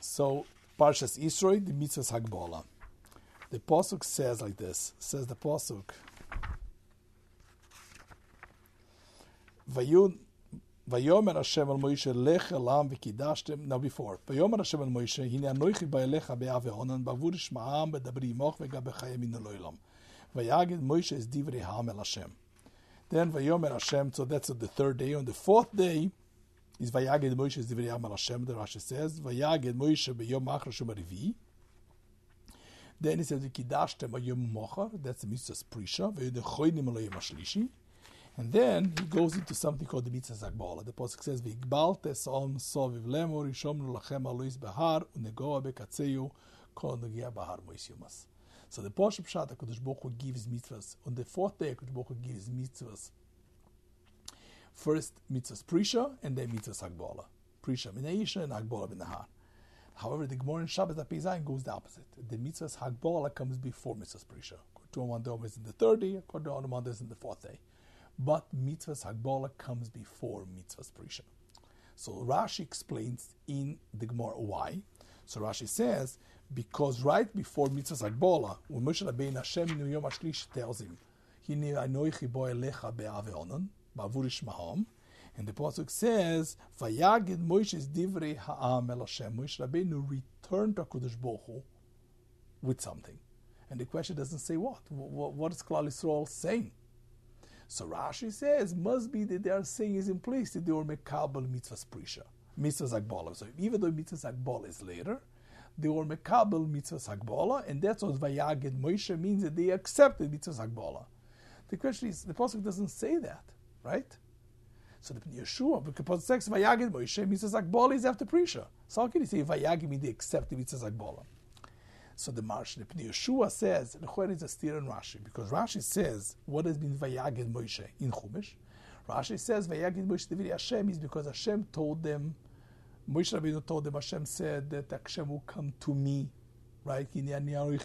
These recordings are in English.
So, Parshas Yisroi, the mitzvahs Hagbola. The Pasuk says like this, says the Pasuk, Vayomer Hashem al Moshe lech elam v'kidashtem. Now before, Vayomer Hashem al Moshe, hine anoichi ba'elecha be'av ve'onan, ba'avur shma'am b'dabri imoch v'ga b'chayim min l'olam. Vayagid Moshe is divrei ha'am el Hashem. Then Vayomer Hashem, so that's on the third day. On the fourth day, is Vayagid Moshe is divrei ha'am el Hashem, the Rashi says, Vayagid Moshe be'yom achar shum ha'revi. Then he says, v'kidashtem ba'yom mochar, that's the mitzvah's prisha, v'yodechoinim al yom hashlishi. And then he goes into something called the mitzvah Hagbola. The pasuk says, "V'igbalte som soviv lemor yishomru lachem alois behar unegoa bekatzeyu kol negia bahar moisyumas." So the pasuk pshat HaKadosh Baruch Hu gives mitzvahs. On the fourth day, HaKadosh Baruch Hu gives mitzvahs. First mitzvahs prisha, and then mitzvahs Hagbola. Prisha minaisha and Hagbola binahar. However, the Gemara in Shabbos Apizayin goes the opposite. The mitzvahs Hagbola comes before mitzvahs prisha. According to one is in the third day, according to one is in the fourth day. But mitzvahs Hagbola comes before mitzvahs prisha. So Rashi explains in the Gemara why. So Rashi says, because right before mitzvahs Hagbola, when Moshe Rabbeinu Hashem in Yom HaShlish tells him, Hine anoichi bo elecha be'av ve'onan, ba'avur shma'am, and the pasuk says, Vayagid Moshe is divrei ha'am el Hashem. Moshe Rabbeinu returned to HaKadosh Baruch Hu with something. And the question doesn't say what. What is Klal Yisrael saying? So Rashi says, must be that they are saying is in place that they were mekabel mitzvahs prisha, mitzvahs Hagbola. So even though mitzvahs Hagbola is later, they were mekabel mitzvahs Hagbola, and that's what Vayagid Moshe means, that they accepted mitzvahs Hagbola. The question is, the pasuk doesn't say that, right? So the Yeshua, because the text Vayagid Moshe, mitzvahs Hagbola is after prisha. So how can you say Vayagid means they accepted mitzvahs Hagbola? So the Marsh, the Pnei Yeshua says, the Chor is a steer in Rashi, because Rashi says, what has been Vayagid Moshe in Chumash? Rashi says, Vayagid Moshe Divrei Hashem is because Hashem told them, Moshe Rabbeinu told them, Hashem said that Hashem will come to me, right? Klal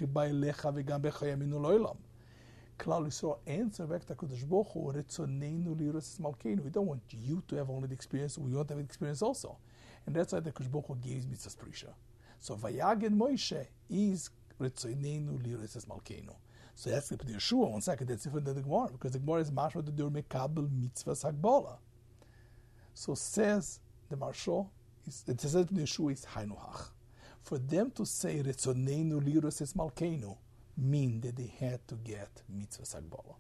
Yisrael answer back to HaKadosh Baruch Hu, Retzoneinu liros malkeinu. We don't want you to have only the experience, we want to have the experience also. And that's why the HaKadosh Baruch Hu gives mitzvahs prisha. So Vayagid Moshe is Retzoneinu liros malkeinu. So that's the Pnei Yeshua. 1 second, that's different than the Gemara, because the Gemara is mashma that they were mekabel mitzvahs Hagbola. So says the Marshal, it says Pnei Yeshua is Hainuhach. For them to say Retzoneinu liros malkeinu mean that they had to get mitzvahs Hagbola.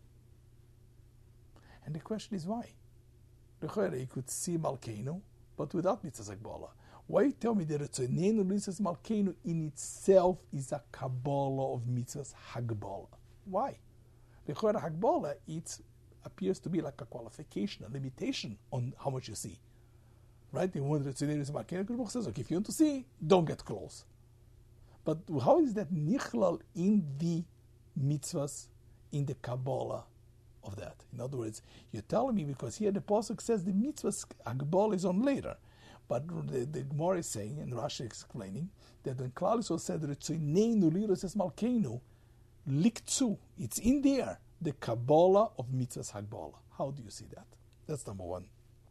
And the question is why? You could see malkeinu, but without mitzvahs Hagbola. Why you tell me that Retzoneinu liros malkeinu in itself is a Kabbalah of mitzvahs Hagbola? Why? The Hagbola, it appears to be like a qualification, a limitation on how much you see. Right? The one Retzoneinu liros malkeinu, the Baruch says, okay, if you want to see, don't get close. But how is that nichlal in the mitzvahs, in the Kabbalah of that? In other words, you're telling me, because here the pasuk says the mitzvahs Hagbola is on later. But the Gemara is saying, and Rashi is explaining, that when Klal Yisrael said Retzoneinu liros malkeinu, liktzu, it's in there, the Kabbalah of mitzvahs Hagbola. How do you see that? That's number one.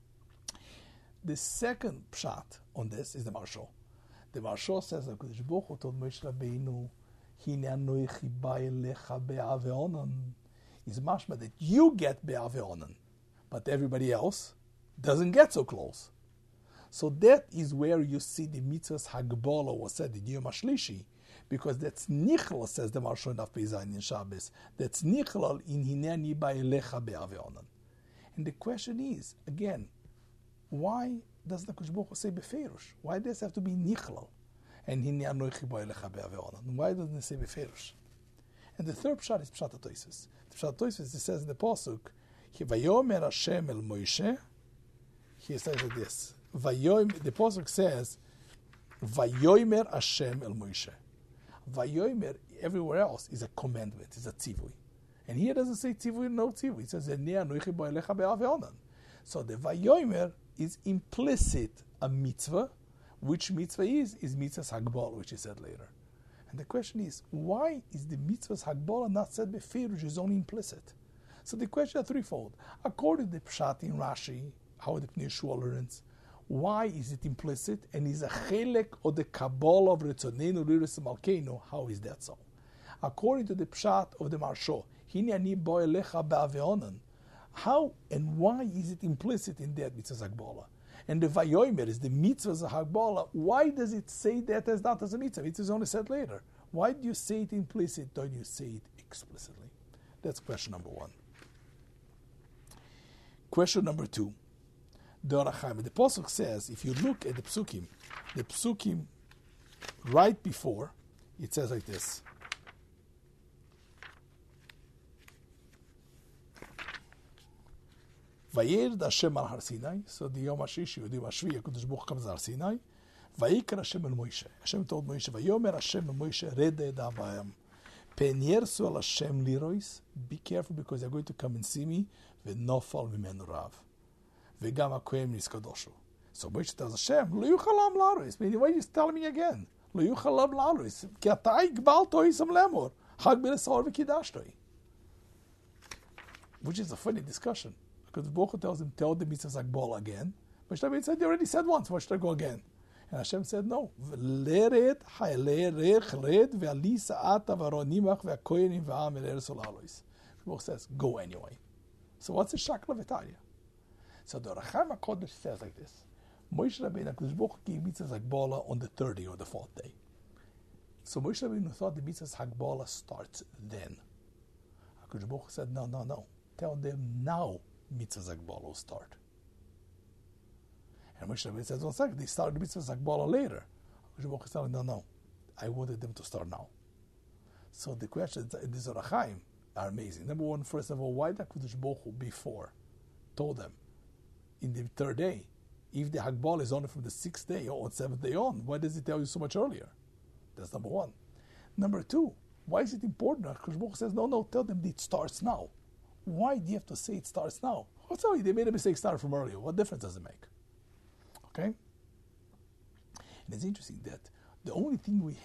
The second pshat on this is the Marshal. The Marshal says that HaKadosh Baruch Hu told Moshe Rabbeinu, Hine anoichi ba elecha be'av ve'onan, is mashma that you get be'av ve'onan, but everybody else doesn't get so close. So that is where you see the mitzvahs Hagbola was said in Yom HaShlishi, because that's nichlal, says the Marshal in Apizayin in Shabbos, that's nichlal in Hineni ba elecha be'av ve'onan. And the question is, again, why does the HaKadosh Baruch Hu say befeirush? Why does it have to be nichlal? And Hine anoichi ba elecha be'av ve'onan. Why doesn't it say befeirush? And the third pshat is pshat HaTosfos. The pshat HaTosfos, it says in the pasuk, Vayomer Hashem el Moshe. He says like this. The pasuk says, Vayomer Hashem el Moshe. Vayomer everywhere else is a commandment, is a tzivui, and here doesn't say tzivui, no tzivui. It says anoichi bo elecha be'av ve'onan. So the Vayomer is implicit a mitzvah, which mitzvah is mitzvahs Hagbola, which is said later. And the question is, why is the mitzvahs Hagbola not said befeirush, is only implicit? So the question is threefold. According to the pshat in Rashi, how the Pnei Yeshua learns, Why is it implicit? And is a chelek of the Kabbalah of Retzonenu Liris Malkeinu. How is that so? According to the Pshat of the Marsho, Hine ani bo elecha ba'aveonan. How and why is it implicit in that mitzvah Hagbala? And the Vayomer is the mitzvah Hagbala. Why does it say that as not as a mitzvah? It is only said later. Why do you say it implicit? Don't you say it explicitly? That's question number one. Question number two. The Pasuk says, if you look at the Psukim right before, it says like this. Vayered Hashem al Har Sinai. So the Yom HaShishi, the Yom HaShvi, HaKadosh Baruch Hu comes to Har Sinai. Vayikra Hashem el Moshe. Hashem told Moshe, Vayomer Hashem el Moshe, Rede Davayam. Pen yersu al Hashem lirois. Be careful because they're going to come and see me. V'nofal mimenu rav. V'gam hakohen niskadoshu. So Moshe tells Hashem, Lo yuchalam larois. Meaning, why are you telling me again? Lo yuchalam larois. Ki atai gbal tohisam lemor. Hag b'lesor v'kidashtoi. Which is a funny discussion. Because the Baruch Hu tells him, tell the mitzvah Hagbala again. Moshe Rabbeinu said, they already said once, why should I go again? And Hashem said, no. V'lered ha'lered ve'alisa ata v'aronimach ve'akoyenim ve'am eretz olalois. The Baruch says, go anyway. So what's the shakla v'tarya? So the Racham HaKodesh says like this. Moshe Rabbeinu, HaKadosh Baruch Hu gave mitzvah Hagbala on the third day or the fourth day. So Moshe Rabbeinu thought the mitzvah Hagbala starts then. HaKadosh Baruch Hu said, no. Tell them now mitzvah Hagbala will start. And Moshe Rabbeinu says, 1 second, they started the mitzvah Hagbala later. HaKadosh Baruch Hu said, no. I wanted them to start now. So the questions in the Zorachaim are amazing. Number one, first of all, why did HaKadosh Baruch Hu before told them in the third day, if the Hagbala is only from the 6th day or 7th day on, why does he tell you so much earlier? That's number one. Number two, why is it important? HaKadosh Baruch Hu says, no, tell them it starts now. Why do you have to say it starts now? I'll tell you, they made a mistake started from earlier. What difference does it make? Okay? And it's interesting that the only thing we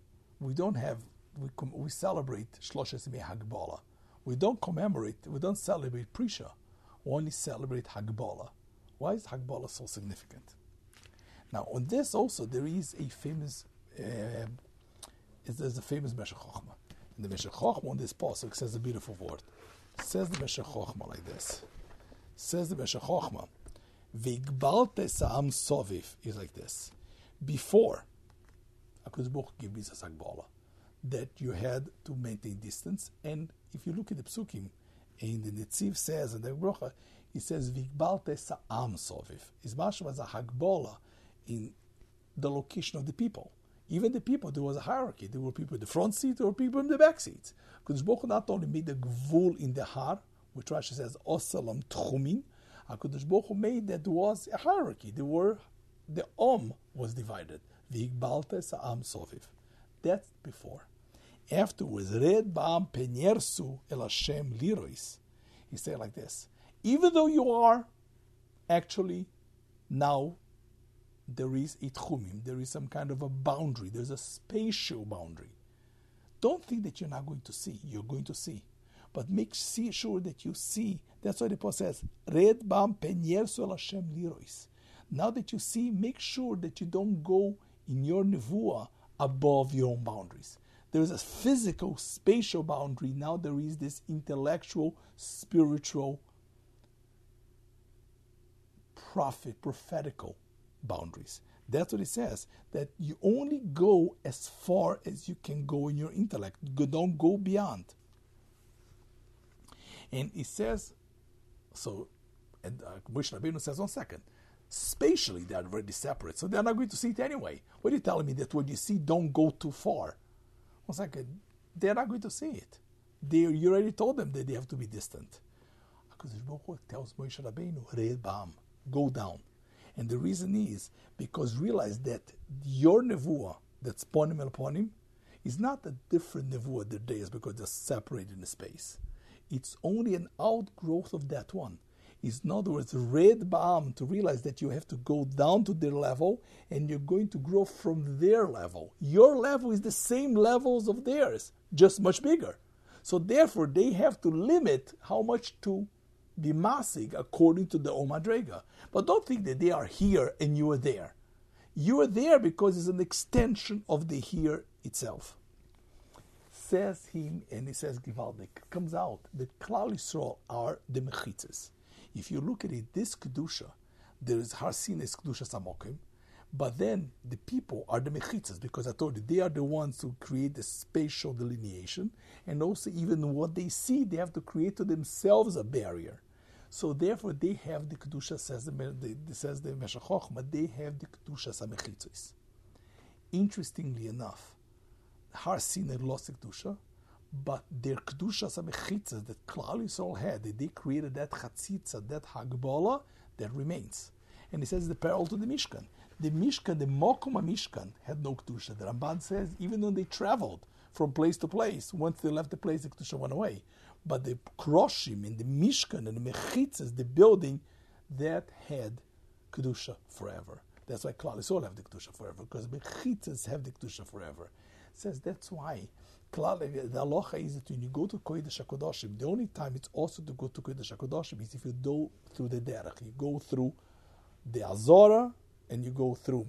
celebrate Shloshes Yemei Hagbala. We don't celebrate Prisha. We only celebrate Hagbala. Why is Hagbala so significant? Now, on this also, there is a famous, there's a famous Meshech Chochmah. In the Meshech Chochmah, on this pasuk, says a beautiful word. Says the Meshech Chochmah like this. Says the Meshech Chochmah, V'igbalte sa'am soviv, is like this. Before, HaKadosh Baruch Hu gave mitzvah Hagbala, that you had to maintain distance. And if you look at the Psukim, and the Netziv says, and the Brocha, he says, V'igbalte sa'am soviv. Is mashma as a Hagbala in the location of the people. Even the people, there was a hierarchy. There were people in the front seat, there were people in the back seats. Because Baruch Hu not only made the gvul in the har, which Rashi says, Osalam Tchumin, HaKadosh Baruch Hu made that there was a hierarchy. The was divided. V'igbalte sa'am soviv. That's before. Afterwards, Red Ba'am Penyersu El Hashem Lirois. He said like this. Even though you are actually now, there is a tchumim, there is some kind of a boundary, there's a spatial boundary. Don't think that you're not going to see. You're going to see. But make sure that you see. That's why the Paul says, Red Bam Penyersu El Hashem Lirois. Now that you see, make sure that you don't go in your nevuah above your own boundaries. There is a physical, spatial boundary. Now there is this intellectual, spiritual, prophetical boundaries. That's what it says, that you only go as far as you can go in your intellect. Don't go beyond. And it says, so, and Moshe Rabbeinu says, 1 second, spatially they are already separate, so they're not going to see it anyway. What are you telling me that when you see, don't go too far? 1 second, they're not going to see it. You already told them that they have to be distant. Because Baruch Hu tells Moshe Rabbeinu, Red Bam, go down. And the reason is because realize that your nevuah that's ponim el ponim is not a different nevuah that there is because they're separated in space. It's only an outgrowth of that one. It's in other words, red ba'am, to realize that you have to go down to their level and you're going to grow from their level. Your level is the same levels of theirs, just much bigger. So therefore, they have to limit how much to be masig according to the Omadrega. But don't think that they are here and you are there. You are there because it's an extension of the here itself. Says him, and he says Givaldik, comes out that Klal Yisrael are the mechitzas. If you look at it, this Kedusha, there is Har Sinai Kedusha Samokim, but then the people are the mechitzas, because I told you, they are the ones who create the spatial delineation, and also even what they see, they have to create to themselves a barrier. So therefore, they have the Kedusha, says the Meshech Chochmah, they have the Kedusha Samechitzos. Interestingly enough, Har Sinai lost the Kedusha, but their Kedusha Samechitzas that Klal Yisrael had, that they created that Chatzitza, that Hagbala, that remains. And he says the parallel to the Mishkan. The Mishkan, the Mokum HaMishkan, had no Kedusha. The Ramban says, even though they traveled from place to place, once they left the place, the Kedusha went away. But the Kroshim and the Mishkan and the Mechitzas, the building, that had Kedusha forever. That's why Klal Yisrael have the Kedusha forever, because Mechitzas have the Kedusha forever. It says that's why the halacha is that when you go to Kodesh HaKodashim, the only time it's also to go to Kodesh HaKodashim is if you go through the derech. You go through the Azora, and you go through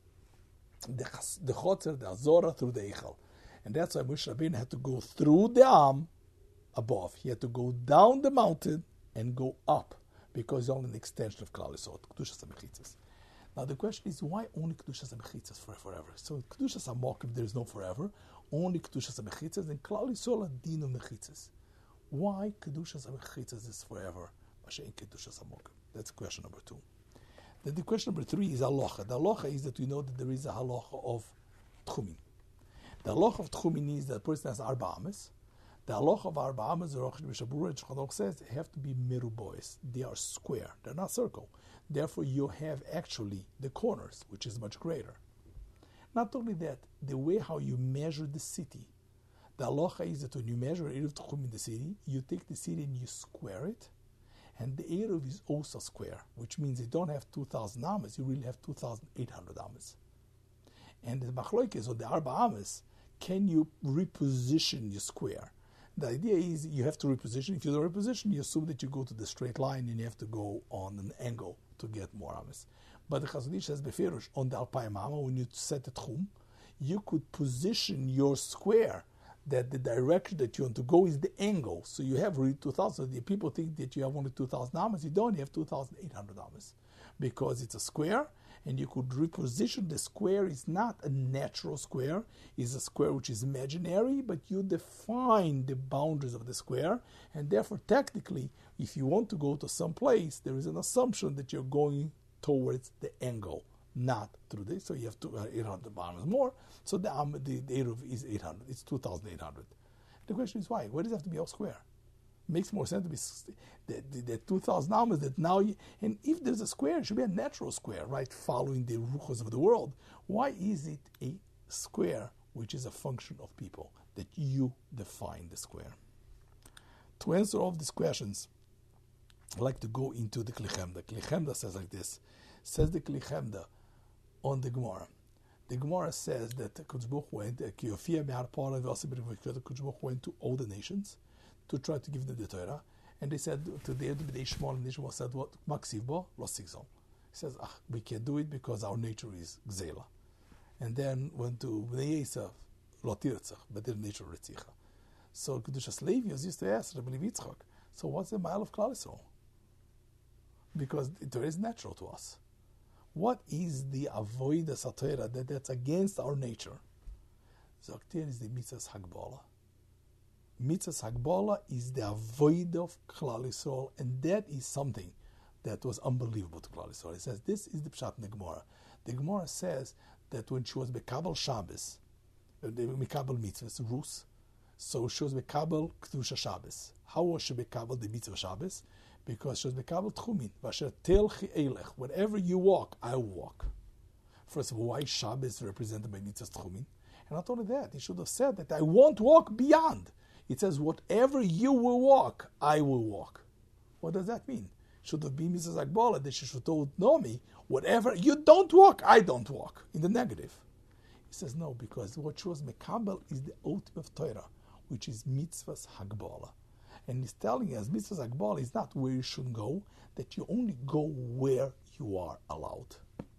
the Chotzer, the Azora, through the Eichel. And that's why Moshe Rabbeinu had to go through the Am above. He had to go down the mountain and go up, because it's only an extension of Klal Yisrael, Kedushas HaMechitzas. Now the question is, why only Kedushas HaMechitzas forever? So Kedushas HaMokim, there is no forever, only Kedushas HaMechitzas, and Klal Yisrael Din of Mechitzas. Why Kedushas HaMechitzas is forever? Kedushas HaMokim. That's question number 2. Then the question number 3 is halacha. The halacha is that we know that there is a halacha of tchumin. The halacha of tchumin is that a person has arba ames. The halacha of arba ames, the Rosh Hashanah says, have to be merubois. They are square. They're not circle. Therefore, you have actually the corners, which is much greater. Not only that, the way how you measure the city. The halacha is that when you measure Eruv Tchum in the city, you take the city and you square it. And the Eruv is also square, which means you don't have 2,000 amas, you really have 2,800 amas. And the machloek is on the arba amas, can you reposition your square? The idea is you have to reposition. If you don't reposition, you assume that you go to the straight line and you have to go on an angle to get more amas. But the Chazon Ish says befirush on the alpayim ama, when you set the tchum, you could position your square that the direction that you want to go is the angle. So you have really 2,000. The people think that you have only 2,000 amas. You don't. You have 2,800 amas, because it's a square, and you could reposition the square. Is not a natural square. It's a square which is imaginary, but you define the boundaries of the square, and therefore, technically, if you want to go to some place, there is an assumption that you're going towards the angle, not through this. So you have 800 amas more. So the Eruv is 800. It's 2,800. The question is why? Why does it have to be all square? It makes more sense to be the 2,000 amas that now and if there's a square, it should be a natural square, right? Following the ruchos of the world. Why is it a square which is a function of people, that you define the square? To answer all of these questions, I'd like to go into the Kli Chemda. Kli Chemda says like this. Says the Kli Chemda on the Gemara. The Gemara says that Kodesh Baruch Hu went to all the nations to try to give them the Torah, and they said to the Bnei Shmuel, and Shmuel said, "What maksiv bo lo sigzol." He says, "We can't do it because our nature is gzela." And then went to Bnei Yosef, lo tirtzach, but their nature ritzicha. So Kedushas Levios used to ask Rabbi Levi Yitzchak, "So what's the mile of Klal Yisrael?" Because the Torah is natural to us. What is the avodas HaTorah that's against our nature? Zoktir is the mitzvahs Hagbala. Mitzvahs Hagbala is the avoid of Klal Yisrael, and that is something that was unbelievable to Klal Yisrael. It says, this is the Pshat in the Gemara. The Gemara says that when she was Mekabel Shabbos, Mekabel mitzvahs, Rus, so she was Mekabel Kedusha Shabbos. How was she Mekabel the mitzvah Shabbos? Because she was Mekabel Tchumin. Vasher telchi eilech. Whenever you walk, I will walk. First of all, why Shabbos represented by mitzvah Tchumin? And not only that, he should have said that I won't walk beyond. It says, whatever you will walk, I will walk. What does that mean? Should have been Mrs. Agbala that she should have told Naomi, whatever you don't walk, I don't walk. In the negative. He says, no, because what she was Mekabel is the ultimate of Torah, which is mitzvahs Hagbala. And he's telling us, Mitzvah Hagbala is not where you should go, that you only go where you are allowed.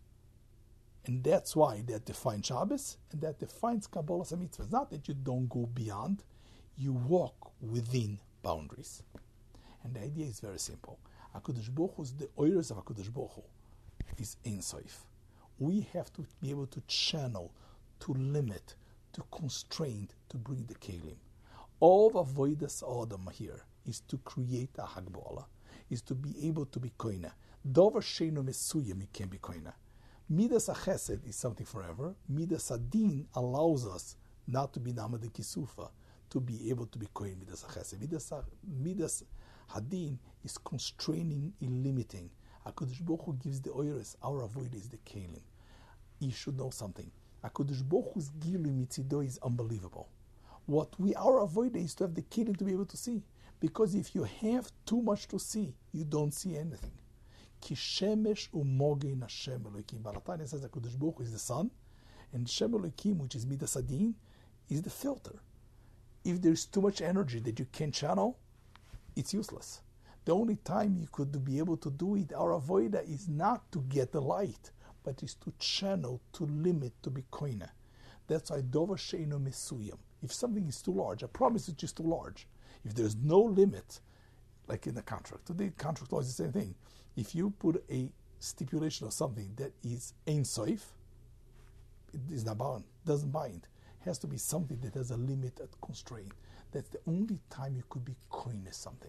And that's why that defines Shabbos, and that defines Kabbalah Mitzvah. It's not that you don't go beyond, you walk within boundaries. And the idea is very simple. HaKadosh Baruch Hu, the oiros of HaKadosh Baruch Hu is Ein Sof. We have to be able to channel, to limit, to constrain, to bring the kelim. All of Avodas Adam here is to create a Hagbala, is to be able to be koina. Dover sheinu mesuyam, you can be koina. Midas HaChesed is something forever. Midas Hadin allows us not to be Namad Kisufa, to be able to be koin Midas HaChesed. Midas Hadin is constraining and limiting. HaKadosh Baruch Hu gives the oiros, our avoid is the kelim. You should know something. HaKadosh Baruch Hu's gilu mitzido is unbelievable. Our avoid is to have the kelim to be able to see. Because if you have too much to see, you don't see anything. Ki shemesh umogein Hashem Elokim. Baratanya says HaKadosh Baruch Hu is the sun, and Shem Elokim, which is Midas Hadin, is the filter. If there's too much energy that you can't channel, it's useless. The only time you could be able to do it, our avoida, is not to get the light, but is to channel, to limit, to be koina. That's why dover sheino mesuyam. If something is too large, a promise is just too large. If there's no limit, like in the contract, today contract law is the same thing. If you put a stipulation of something that is ein soif, it is not bound, doesn't bind. It has to be something that has a limit, a constraint. That's the only time you could be koina something.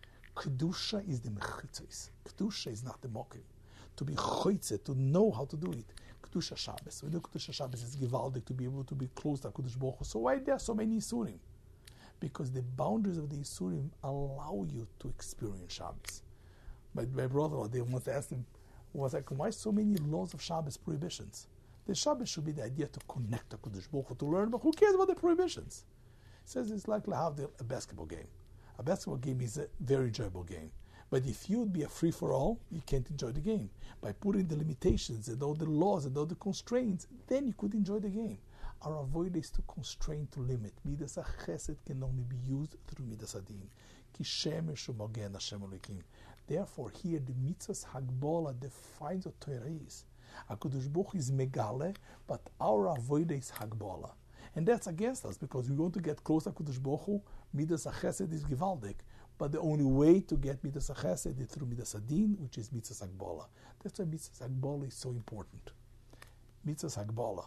Kedusha is the mechitzos. Kedusha is not the mokim. To be choitze, to know how to do it. Kedusha Shabbos. We know Kedusha Shabbos is givaldik, to be able to be close to HaKadosh Baruch Hu. So why there are so many Isurim? Because the boundaries of the Isurim allow you to experience Shabbos. My brother, they once asked him, was like, why so many laws of Shabbos, prohibitions? The Shabbos should be the idea to connect to HaKadosh Baruch Hu, to learn, but who cares about the prohibitions? He says it's like a basketball game. A basketball game is a very enjoyable game. But if you would be a free-for-all, you can't enjoy the game. By putting the limitations and all the laws and all the constraints, then you could enjoy the game. Our avoid is to constrain, to limit. Midas HaChesed can only be used through Midas Hadin. Ki shemesh u'mogen Hashem Elokim. Therefore, here the mitzvahs Hagbala defines what Torah is. HaKadosh Baruch Hu is megale, but our avoid is Hagbala. And that's against us, because we want to get closer to HaKadosh Baruch Hu. Midas HaChesed is givaldik. But the only way to get Midas HaChesed is through Midas Hadin, which is Mitzvah Hagbala. That's why Mitzvah Hagbala is so important. Mitzvah Hagbala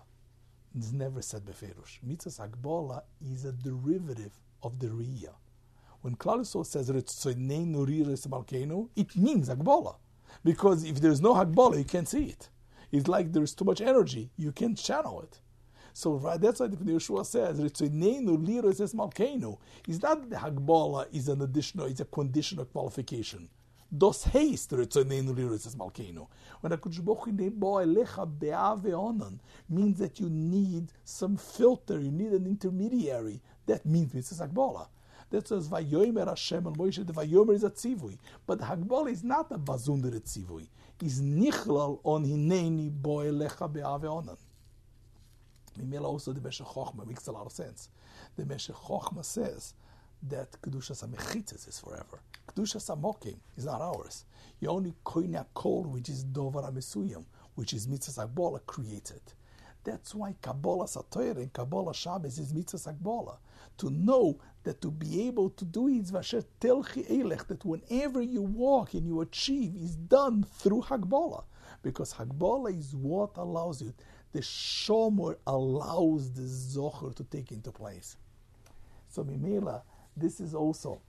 is never said beferush. Mitzvah Hagbala is a derivative of the Riyah. When Klal Yisrael says Ritzoneinu Riras Malkeinu, it means Hagbala. Because if there's no Hagbala, you can't see it. It's like there's too much energy, you can't channel it. So that's why the Yeshua says, Ritzoneinu Liras Malkeinu. It's not that the Hagbala is an additional, it's a conditional qualification. Dos haste Ritzoneinu Liras Malkeinu. When HaKadosh Baruch Hu Nebo Elecha Be'ave Onan means that you need some filter, you need an intermediary. That means Mitzvah Hagbala. That says Vayomer Hashem and Moshe. The Vayomer is a tzivui, but the Hagbala is not a bazunder tzivui. It's nichlal on hineni bo elecha be'ave onan. Mimela also the Meshech Chochma makes a lot of sense. The Meshech Chochma says that Kedushas HaMechitzes is forever. Kedushas HaMokim is not ours. You only koina kol, which is Dovar HaMesuyam, which is Mitzvah Hagbala, created. That's why Kabbalah Satoyer and Kabbalah Shabbos is Mitzvah Hagbala. To know that to be able to do it, that whenever you walk and you achieve is done through Hagbala. Because Hagbala is what allows you. The Shomer allows the Zocher to take into place. So Mimela, this is also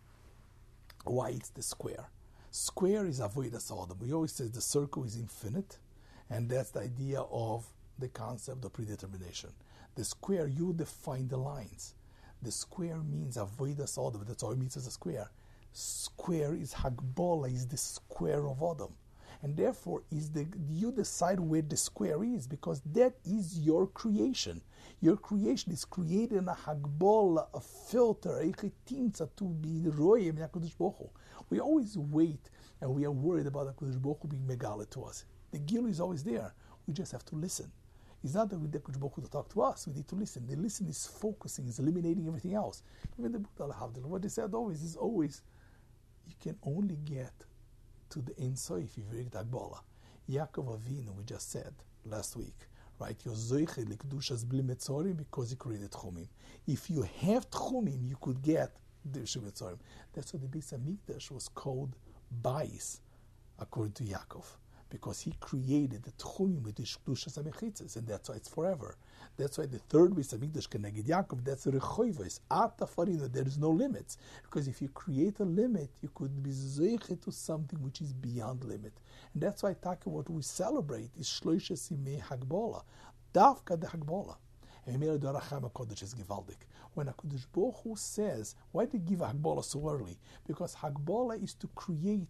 why it's the square. Square is Avodas Adam. We always say the circle is infinite, and that's the idea of the concept of predetermination. The square, you define the lines. The square means Avodas Adam. That's all it means as a square. Square is Hagbala, is the square of Adam. And therefore, you decide where the square is, because that is your creation. Your creation is created in a Hagbala, a filter, a chetimtza to be royem in HaKadosh Baruch Hu. We always wait, and we are worried about HaKadosh Baruch Hu being megala to us. The Gil is always there. We just have to listen. It's not that we need Baruch Hu to talk to us. We need to listen. The listen is focusing, is eliminating everything else. Even the Buddha, what they said always is always, you can only get to the Ein Sof if you read Agbola. Yaakov Avinu, we just said last week, right? You're zoiche l'kedushas bli metzorim because you created tchumim. If you have tchumim, you could get the metzorim. That's why the Beis Hamikdash was called Bais, according to Yaakov, because he created the tchumim with the kedushas hamechitzas, and that's why it's forever. That's why the third Beis Hamikdash Keneged Yaakov, that's the rechoivos ata farina. There is no limits, because if you create a limit, you could be zoiche to something which is beyond limit. And that's why Taka, what we celebrate is Shloisha Simei Hagbola, Davka the Hagbola. And Emir Doracham HaKodesh is Givaldik. When HaKadosh Baruch Hu says, why did he give Hagbola so early? Because Hagbola is to create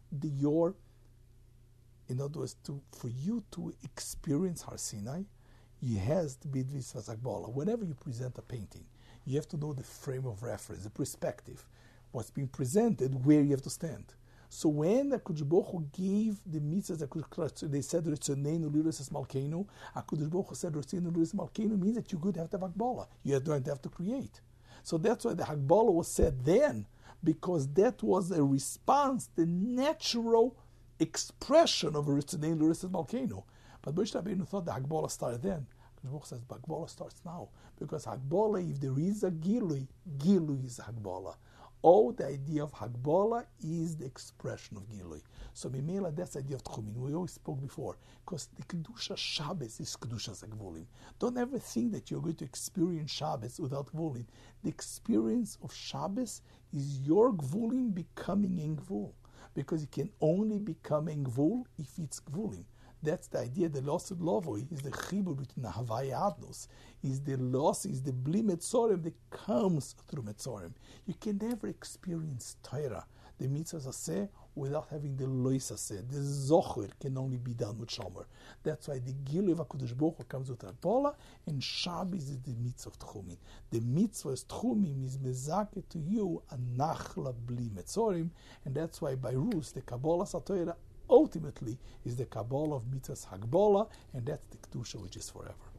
in other words, for you to experience Har Sinai, you has to be Dvisvas Hagbola. Whenever you present a painting, you have to know the frame of reference, the perspective, what's being presented, where you have to stand. So when HaKadosh Baruch Hu gave the mitzvahs, they said Ritzoneinu Liras Es Malkeinu, HaKadosh Baruch Hu said Ritzoneinu Liras Es Malkeinu means that you could have to have Hagbola. You don't have to create. So that's why the Hagbola was said then, because that was a response, the natural expression of Ritzoneinu Liras Es Malkeinu. But Moshe Rabbeinu thought the Hagbola started then. HaKadosh Baruch Hu says, but Hagbola starts now. Because Hagbola, if there is a Gilui, Gilui is Hagbola. All the idea of Hagbola is the expression of Gilui. So Mimela, that's the idea of Tchumin. We always spoke before, because the Kedusha Shabbos is Kedusha Gvulim. Don't ever think that you're going to experience Shabbos without Gvulim. The experience of Shabbos is your Gvulim becoming in Gvul, because it can only become in Gvul if it's Gvulim. That's the idea. The loss of Lovoi is the chibur between the Havaya Adnos, is the loss, is the bli Metzorim that comes through Metzorim. You can never experience Torah, the mitzvahs aseh, without having the lois aseh. The zocher can only be done with shomer. That's why the Gilu of HaKadosh Baruch Hu comes with Hagbola, and Shabbos is the mitzvah of Tchumin. The mitzvah is Tchumim is mezake to you a nachla bli Metzorim, and that's why by Rus, the Kabbalah Satoira ultimately is the Kabbalah of Mitzvahs Hagbola, and that's the Kedusha which is forever.